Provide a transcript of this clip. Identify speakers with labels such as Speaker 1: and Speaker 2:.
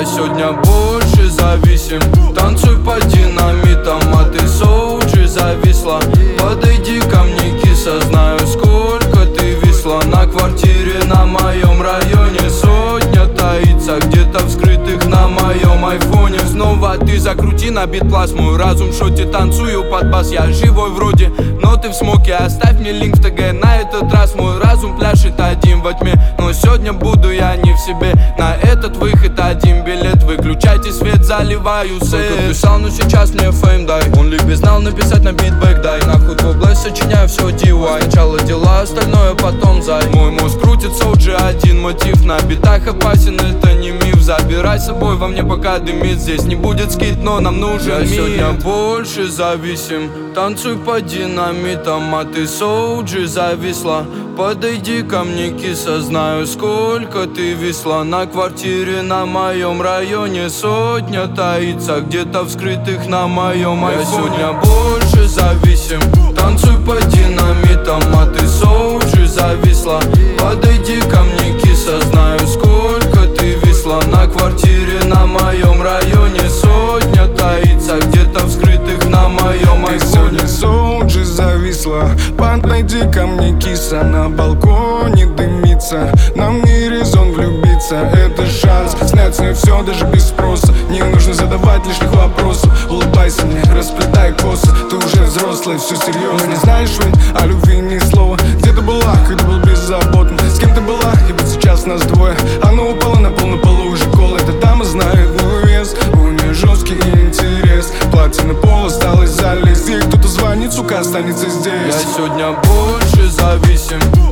Speaker 1: Я сегодня больше зависим. Танцуй по динамитам, а ты соуджи зависла. Подойди ко мне, киса, знаю, сколько ты висла. На квартире на моем районе сотня таится, где-то в скрытых на моем айфоне. Снова ты закрути на бит пласт, мой разум в шоте, танцую под бас. Я живой вроде, но ты в смоке. Оставь мне линк в ТГ на этот раз. Мой разум пляшет один во тьме, но сегодня буду я не в себе. На этот выход один билет. Выключайте свет, заливаю сет. Писал, но сейчас мне фейм дай. Он любит знал написать на битбэк дай. Нахуй в область сочиняю все DIY. Сначала дела, остальное потом зай. Мой мозг крутится уже один мотив. На битах опасен, это не миф. Забирай с собой, во мне пока дымит. Здесь не будет скид, но нам нужен мир. Я сегодня больше зависим. Танцуй по динамитам, а ты соуджи зависла. Подойди ко мне, киса, знаю, сколько ты висла. На квартире на моем районе сотня таится, где-то в скрытых на моем айфоне. Я сегодня больше зависим. Танцуй по динамитам, а ты соуджи зависла. Подойди ко мне, киса, знаю, сколько ты висла. На квартире на моем районе сотня таится, где-то в скрытых на моем айфоне.
Speaker 2: Ты сегодня соуджи зависла. Подойди ко мне, киса, на балконе дымится. Нам не резон влюбиться, это шанс снять с нее все даже без спроса. Не нужно задавать лишних вопросов. Улыбайся мне, расплетай косы. Ты уже взрослая, все серьезно. Не знаешь ведь о любви ни слова. Где ты была, когда был беззаботен? С кем ты была, ибо сейчас нас двое. Она упала на полу уже кола. Эта дама знает мой вес, у нее жесткий интерес. Платье на пол осталось залезть. Ей кто-то звонит, сука, останется здесь.
Speaker 1: Я сегодня больше зависим.